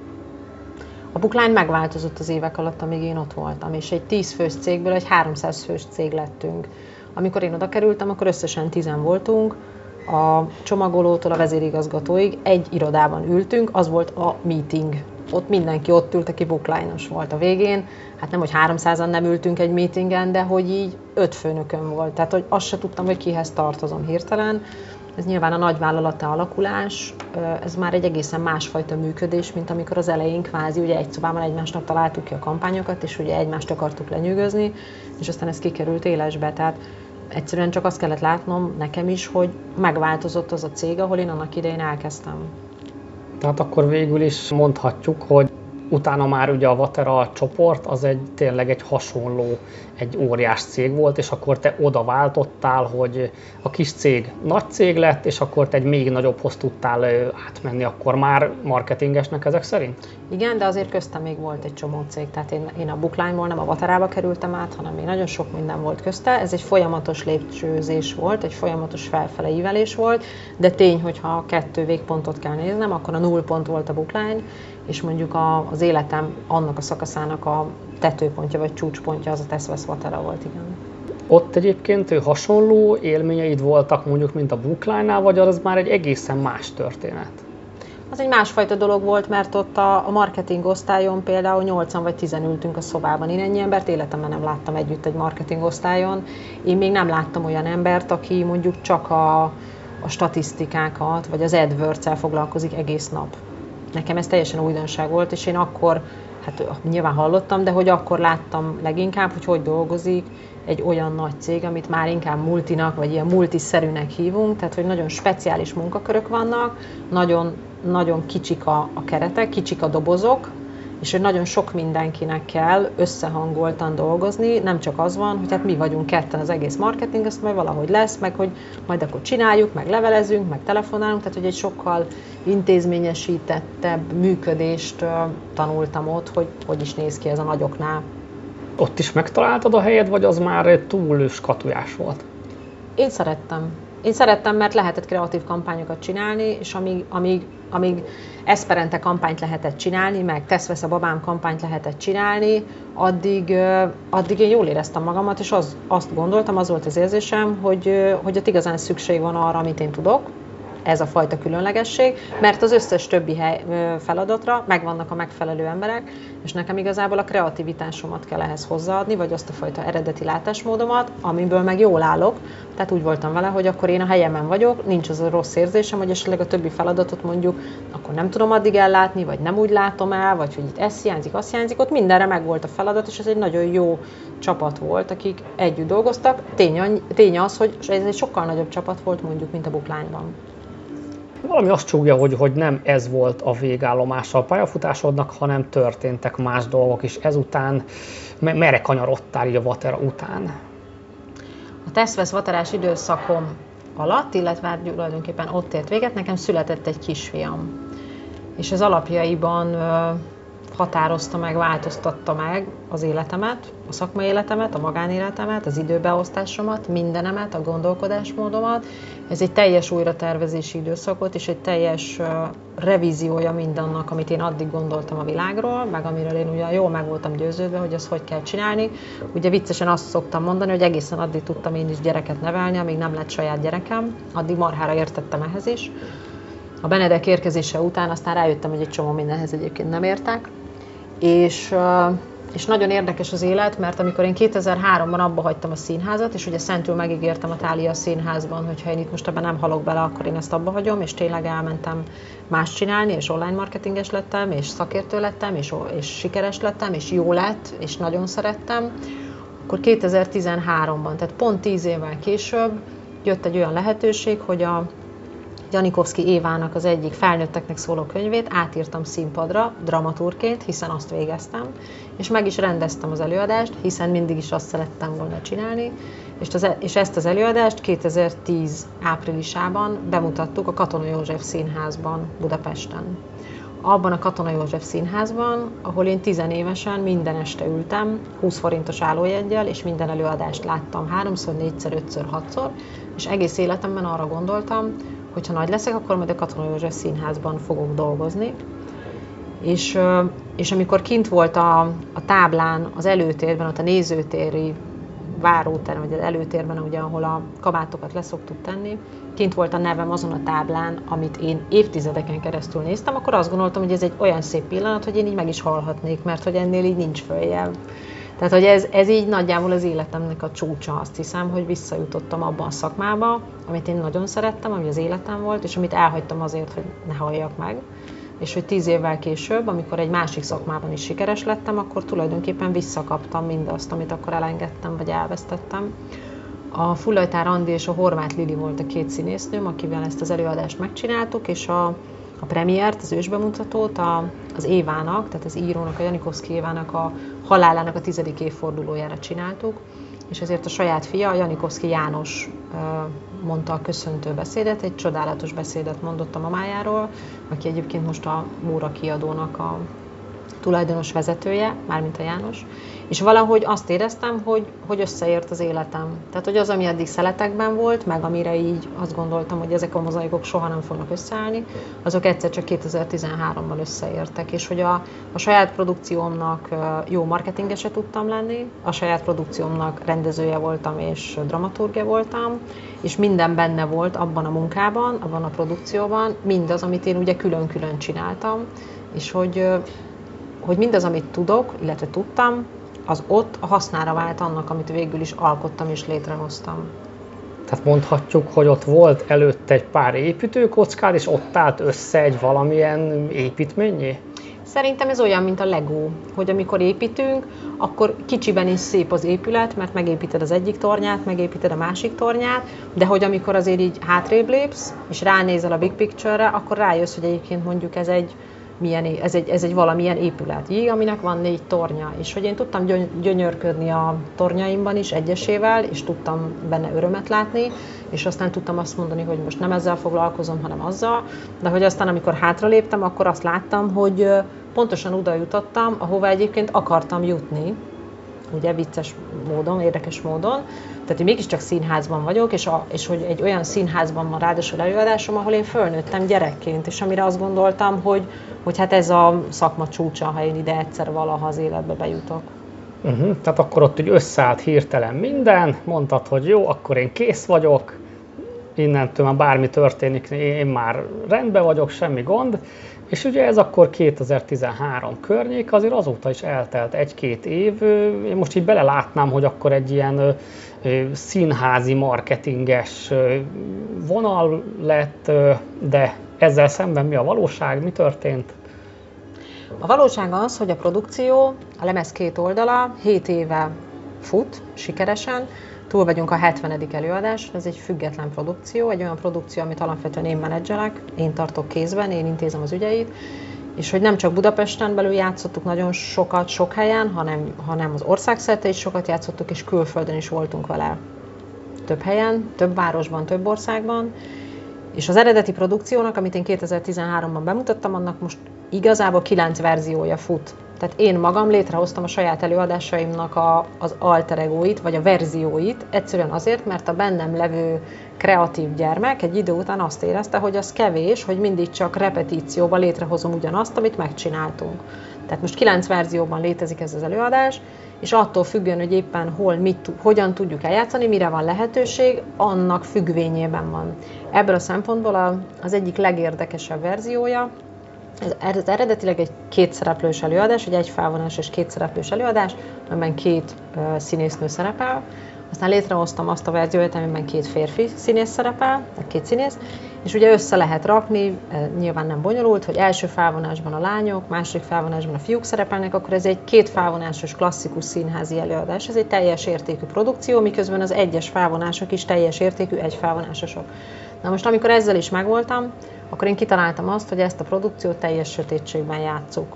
A Bookline megváltozott az évek alatt, amíg én ott voltam, és egy 10 fős cégből egy 300 fős cég lettünk. Amikor én oda kerültem, akkor összesen 10 voltunk, a csomagolótól a vezérigazgatóig egy irodában ültünk, az volt a meeting. Ott mindenki ott ült, aki bookline-os volt a végén. Hát nem, hogy 300-an nem ültünk egy meetingen, de hogy így 5 főnököm volt. Tehát, hogy azt se tudtam, hogy kihez tartozom hirtelen. Ez nyilván a nagyvállalati alakulás, ez már egy egészen másfajta működés, mint amikor az elején kvázi ugye egy szobában egymásnak találtuk ki a kampányokat, és ugye egymást akartuk lenyűgözni, és aztán ez kikerült élesbe. Tehát egyszerűen csak azt kellett látnom nekem is, hogy megváltozott az a cég, ahol én annak idején elkezdtem. Tehát akkor végül is mondhatjuk, hogy utána már ugye a Vatera csoport az tényleg egy hasonló, egy óriás cég volt, és akkor te oda váltottál, hogy a kis cég nagy cég lett, és akkor te egy még nagyobbhoz tudtál átmenni, akkor már marketingesnek ezek szerint? Igen, de azért köztem még volt egy csomó cég, tehát én a Bookline-ból nem a Vaterába kerültem át, hanem még nagyon sok minden volt közte. Ez egy folyamatos lépcsőzés volt, egy folyamatos felfele ívelés volt, de tény, hogyha 2 végpontot kell néznem, akkor a 0 pont volt a Bookline, és mondjuk az életem annak a szakaszának a tetőpontja vagy csúcspontja az a Teszvesz Vatera volt, igen. Ott egyébként hasonló élményeid voltak mondjuk, mint a Bookline-nál, vagy az már egy egészen más történet? Az egy másfajta dolog volt, mert ott a marketing osztályon például 8 vagy 10 ültünk a szobában. Én ennyi embert életemben nem láttam együtt egy marketing osztályon. Én még nem láttam olyan embert, aki mondjuk csak a statisztikákat vagy az AdWords-el foglalkozik egész nap. Nekem ez teljesen újdonság volt, és én akkor, hát nyilván hallottam, de hogy akkor láttam leginkább, hogy dolgozik egy olyan nagy cég, amit már inkább multinak, vagy ilyen multiszerűnek hívunk, tehát hogy nagyon speciális munkakörök vannak, nagyon kicsik a keretek, kicsik a dobozok, és hogy nagyon sok mindenkinek kell összehangoltan dolgozni, nem csak az van, hogy hát mi vagyunk ketten az egész marketing, azt majd valahogy lesz, meg hogy majd akkor csináljuk, meg levelezünk, meg telefonálunk, tehát hogy egy sokkal intézményesítettebb működést tanultam ott, hogy is néz ki ez a nagyoknál. Ott is megtaláltad a helyed, vagy az már túl skatujás volt? Én szerettem, mert lehetett kreatív kampányokat csinálni, és amíg Esperente kampányt lehetett csinálni, meg Tesz a babám kampányt lehetett csinálni, addig én jól éreztem magamat, és azt gondoltam, az volt az érzésem, hogy ott igazán szükség van arra, amit én tudok, ez a fajta különlegesség, mert az összes többi feladatra megvannak a megfelelő emberek, és nekem igazából a kreativitásomat kell ehhez hozzáadni, vagy azt a fajta eredeti látásmódomat, amiből meg jól állok. Tehát úgy voltam vele, hogy akkor én a helyemen vagyok, nincs az a rossz érzésem, hogy esetleg a többi feladatot mondjuk akkor nem tudom addig ellátni, vagy nem úgy látom el, vagy hogy itt ez hiányzik, azt hiányzik, ott mindenre megvolt a feladat, és ez egy nagyon jó csapat volt, akik együtt dolgoztak. Tény az, hogy ez egy sokkal nagyobb csapat volt mondjuk, mint a Bookline-ban. Valami azt csúgja, hogy nem ez volt a végállomása a pályafutásodnak, hanem történtek más dolgok is ezután. Merre kanyarodtál így a Vatera után? A Tesz Vaterás időszakom alatt, illetve hát tulajdonképpen ott ért véget, nekem született egy kisfiam. És az alapjaiban határozta meg, változtatta meg az életemet, a szakmai életemet, a magánéletemet, az időbeosztásomat, mindenemet, a gondolkodásmódomat. Ez egy teljes újratervezési időszakot, és egy teljes revíziója mindannak, amit én addig gondoltam a világról, meg amiről én ugye jól meg voltam győződve, hogy azt hogy kell csinálni. Ugye viccesen azt szoktam mondani, hogy egészen addig tudtam én is gyereket nevelni, amíg nem lett saját gyerekem, addig marhára értettem ehhez is. A Benedek érkezése után aztán rájöttem, hogy egy csomó mindenhez egyébként nem értek. És nagyon érdekes az élet, mert amikor én 2003-ban abba hagytam a színházat, és ugye szentül megígértem a Thália Színházban, hogy ha én itt most ebben nem halok bele, akkor én ezt abba hagyom, és tényleg elmentem más csinálni, és online marketinges lettem, és szakértő lettem, és sikeres lettem, és jó lett, és nagyon szerettem. Akkor 2013-ban, tehát pont 10 évvel később jött egy olyan lehetőség, hogy a Janikovszky Évának az egyik felnőtteknek szóló könyvét átírtam színpadra dramaturgként, hiszen azt végeztem, és meg is rendeztem az előadást, hiszen mindig is azt szerettem volna csinálni, és ezt az előadást 2010 áprilisában bemutattuk a Katona József Színházban Budapesten. Abban a Katona József Színházban, ahol én 10 évesen minden este ültem, 20 forintos állójeggyel, és minden előadást láttam 3-szor, 4-szer, 5-ször, 6-szor, és egész életemben arra gondoltam, hogyha nagy leszek, akkor majd a Katona József Színházban fogok dolgozni. És amikor kint volt a táblán, az előtérben, ott a nézőtéri váróterem, vagy az előtérben, ugye, ahol a kabátokat leszoktuk tenni, kint volt a nevem azon a táblán, amit én évtizedeken keresztül néztem, akkor azt gondoltam, hogy ez egy olyan szép pillanat, hogy én így meg is halhatnék, mert hogy ennél így nincs följebb. Tehát, hogy ez így nagyjából az életemnek a csúcsa, azt hiszem, hogy visszajutottam abba a szakmába, amit én nagyon szerettem, ami az életem volt, és amit elhagytam azért, hogy ne halljak meg. És hogy 10 évvel később, amikor egy másik szakmában is sikeres lettem, akkor tulajdonképpen visszakaptam mindazt, amit akkor elengedtem, vagy elvesztettem. A Fullajtár Andi és a Horváth Lili volt a két színésznőm, akivel ezt az előadást megcsináltuk, és a premiért, az ősbemutatót az Évának, tehát az írónak, a Janikovszky Évának a halálának a 10. évfordulójára csináltuk, és ezért a saját fia, a Janikovszky János mondta a köszöntő beszédet, egy csodálatos beszédet mondott a mamájáról, aki egyébként most a Móra kiadónak a tulajdonos vezetője, mármint a János, és valahogy azt éreztem, hogy összeért az életem. Tehát, hogy az, ami eddig szeletekben volt, meg amire így azt gondoltam, hogy ezek a mozaikok soha nem fognak összeállni, azok egyszer csak 2013-ban összeértek, és hogy a saját produkciómnak jó marketingese tudtam lenni, a saját produkciómnak rendezője voltam és dramaturgja voltam, és minden benne volt abban a munkában, abban a produkcióban, mindaz, amit én ugye külön-külön csináltam, és hogy mindaz, amit tudok, illetve tudtam, az ott a hasznára vált annak, amit végül is alkottam és létrehoztam. Tehát mondhatjuk, hogy ott volt előtte egy pár építőkockád, és ott állt össze egy valamilyen építményé? Szerintem ez olyan, mint a Lego, hogy amikor építünk, akkor kicsiben is szép az épület, mert megépíted az egyik tornyát, megépíted a másik tornyát, de hogy amikor azért így hátrébb lépsz, és ránézel a big picture-re, akkor rájössz, hogy egyébként mondjuk ez egy valamilyen épület, aminek van 4 tornya, és hogy én tudtam gyönyörködni a tornyaimban is egyesével, és tudtam benne örömet látni, és aztán tudtam azt mondani, hogy most nem ezzel foglalkozom, hanem azzal, de hogy aztán amikor hátraléptem, akkor azt láttam, hogy pontosan oda jutottam, ahova egyébként akartam jutni, ugye vicces módon, érdekes módon, tehát, hogy mégiscsak színházban vagyok, és hogy egy olyan színházban van ráadásul előadásom, ahol én fölnőttem gyerekként, és amire azt gondoltam, hogy hát ez a szakma csúcsa, ha én ide egyszer valaha az életbe bejutok. Tehát akkor ott úgy összeállt hirtelen minden, mondtad, hogy jó, akkor én kész vagyok, innentől már bármi történik, én már rendben vagyok, semmi gond, és ugye ez akkor 2013 környék, azért azóta is eltelt 1-2 év, én most így belelátnám, hogy akkor egy ilyen színházi marketinges vonal lett, de ezzel szemben mi a valóság, mi történt? A valóság az, hogy a produkció, a lemez 2 oldala 7 éve fut sikeresen, túl vagyunk a 70. előadás, ez egy független produkció, egy olyan produkció, amit alapvetően én menedzselek, én tartok kézben, én intézem az ügyeit, és hogy nem csak Budapesten belül játszottuk nagyon sokat, sok helyen, hanem az országszerte is sokat játszottuk, és külföldön is voltunk vele több helyen, több városban, több országban, és az eredeti produkciónak, amit én 2013-ban bemutattam, annak most igazából 9 verziója fut. Tehát én magam létrehoztam a saját előadásaimnak az alter egóit, vagy a verzióit, egyszerűen azért, mert a bennem levő kreatív gyermek egy idő után azt érezte, hogy az kevés, hogy mindig csak repetícióban létrehozom ugyanazt, amit megcsináltunk. Tehát most 9 verzióban létezik ez az előadás, és attól függően, hogy éppen hogyan tudjuk eljátszani, mire van lehetőség, annak függvényében van. Ebből a szempontból az egyik legérdekesebb verziója, ez eredetileg egy 2 szereplős előadás, egy felvonásos 2 szereplős előadás, amiben 2 színésznő szerepel. Aztán létrehoztam azt a verziót, amiben 2 férfi színész szerepel, 2 színész, és ugye össze lehet rakni, nyilván nem bonyolult, hogy első felvonásban a lányok, második felvonásban a fiúk szerepelnek, akkor ez egy 2 felvonásos klasszikus színházi előadás. Ez egy teljes értékű produkció, miközben az egyes felvonások is teljes értékű egyfelvonásosok. Na most, amikor ezzel is megvoltam, akkor én kitaláltam azt, hogy ezt a produkciót teljes sötétségben játsszuk.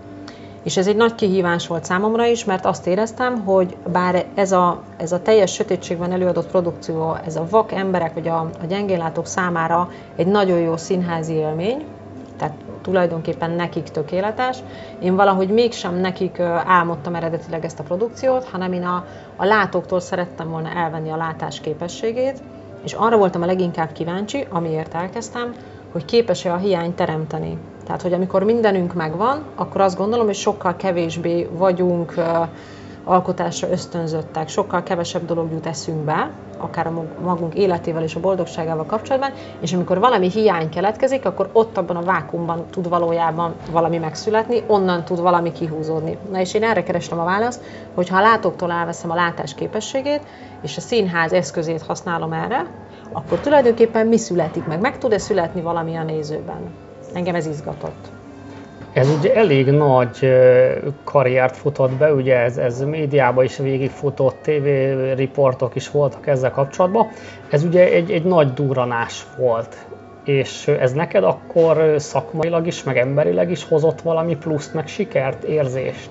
És ez egy nagy kihívás volt számomra is, mert azt éreztem, hogy bár ez a teljes sötétségben előadott produkció, ez a vak emberek, vagy a gyengéllátók számára egy nagyon jó színházi élmény, tehát tulajdonképpen nekik tökéletes, én valahogy mégsem nekik álmodtam eredetileg ezt a produkciót, hanem én a látóktól szerettem volna elvenni a látásképességét, és arra voltam a leginkább kíváncsi, amiért elkezdtem, hogy képes-e a hiányt teremteni. Tehát, hogy amikor mindenünk megvan, akkor azt gondolom, hogy sokkal kevésbé vagyunk alkotásra ösztönzöttek, sokkal kevesebb dolog jut eszünkbe, akár a magunk életével és a boldogságával kapcsolatban, és amikor valami hiány keletkezik, akkor ott abban a vákuumban tud valójában valami megszületni, onnan tud valami kihúzódni. Na és én erre kerestem a választ, hogy ha a látóktól elveszem a látás képességét, és a színház eszközét használom erre, akkor tulajdonképpen mi születik meg tud-e születni valami a nézőben? Engem ez izgatott. Ez ugye elég nagy karriert futott be, ugye ez médiában is végigfutott, tévériportok is voltak ezzel kapcsolatban. Ez ugye egy nagy durranás volt, és ez neked akkor szakmailag is, meg emberileg is hozott valami pluszt, meg sikert, érzést?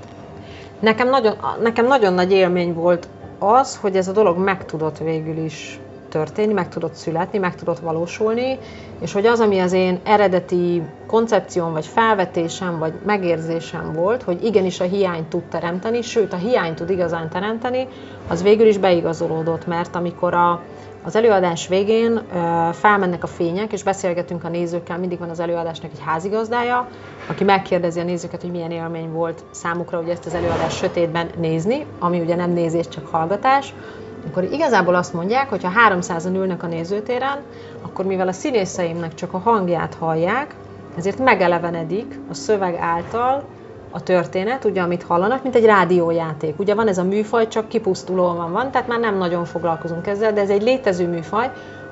Nekem nagyon nagy élmény volt az, hogy ez a dolog meg tudott végül is történni, meg tudott születni, meg tudott valósulni, és hogy az, ami az én eredeti koncepcióm, vagy felvetésem, vagy megérzésem volt, hogy igenis a hiányt tud teremteni, sőt a hiányt tud igazán teremteni, az végül is beigazolódott, mert amikor az előadás végén felmennek a fények, és beszélgetünk a nézőkkel, mindig van az előadásnak egy házigazdája, aki megkérdezi a nézőket, hogy milyen élmény volt számukra ugye ezt az előadást sötétben nézni, ami ugye nem nézés, csak hallgatás, akkor igazából azt mondják, hogy ha 300-an ülnek a nézőtéren, akkor mivel a színészeimnek csak a hangját hallják, ezért megelevenedik a szöveg által a történet, ugye, amit hallanak, mint egy rádiójáték. Ugye van ez a műfaj, csak kipusztulóan van, tehát már nem nagyon foglalkozunk ezzel, de ez egy létező műfaj.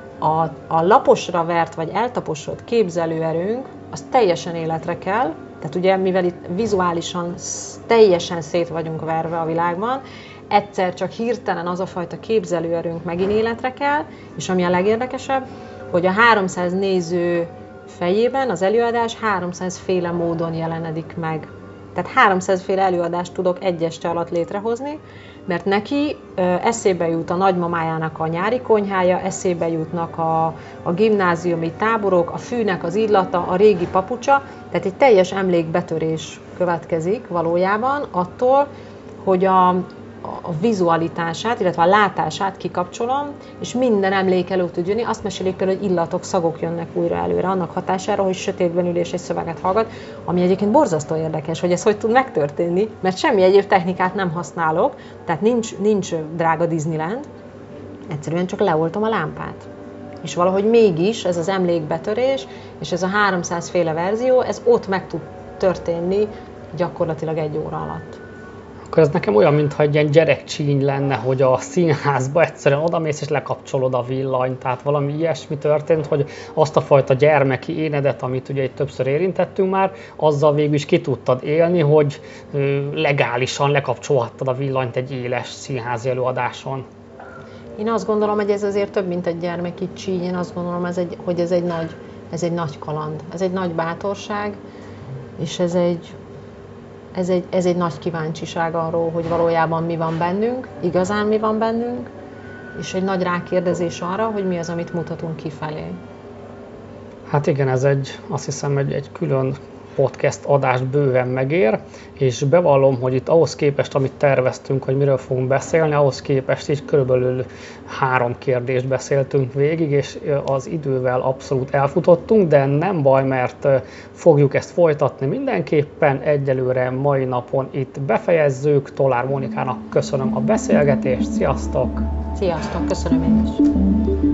A laposra vert vagy eltaposott képzelőerőnk, az teljesen életre kell, tehát ugye, mivel itt vizuálisan teljesen szét vagyunk verve a világban, egyszer csak hirtelen az a fajta képzelőerőnk megint életre kell, és ami a legérdekesebb, hogy a 300 néző fejében az előadás 300 féle módon jelenedik meg. Tehát 300 féle előadást tudok egy este alatt létrehozni, mert neki eszébe jut a nagymamájának a nyári konyhája, eszébe jutnak a gimnáziumi táborok, a fűnek az illata, a régi papucsa, tehát egy teljes emlékbetörés következik valójában attól, hogy a vizualitását, illetve a látását kikapcsolom, és minden emlék elő tud jönni. Azt mesélik például, hogy illatok, szagok jönnek újra előre, annak hatására, hogy sötétben ül és egy szöveget hallgat, ami egyébként borzasztó érdekes, hogy ez hogy tud megtörténni, mert semmi egyéb technikát nem használok, tehát nincs drága Disneyland, egyszerűen csak leoltom a lámpát. És valahogy mégis ez az emlékbetörés, és ez a 300 féle verzió, ez ott meg tud történni gyakorlatilag 1 óra alatt. Akkor ez nekem olyan, mintha egy ilyen gyerekcsíny lenne, hogy a színházba egyszerűen odamész és lekapcsolod a villanyt, tehát valami ilyesmi történt, hogy azt a fajta gyermeki énedet, amit ugye itt többször érintettünk már, azzal végül is ki tudtad élni, hogy legálisan lekapcsolhattad a villanyt egy éles színházi előadáson. Én azt gondolom, hogy ez azért több, mint egy gyermeki csíny, én azt gondolom, hogy ez egy nagy kaland, ez egy nagy bátorság, és ez egy nagy kíváncsiság arról, hogy valójában mi van bennünk, igazán mi van bennünk, és egy nagy rákérdezés arra, hogy mi az, amit mutatunk kifelé. Hát igen, ez azt hiszem egy külön podcast adást bőven megér, és bevallom, hogy itt ahhoz képest, amit terveztünk, hogy miről fogunk beszélni, ahhoz képest így körülbelül 3 kérdést beszéltünk végig, és az idővel abszolút elfutottunk, de nem baj, mert fogjuk ezt folytatni mindenképpen. Egyelőre mai napon itt befejezzük. Tolár Mónikának köszönöm a beszélgetést, sziasztok! Sziasztok, köszönöm én is!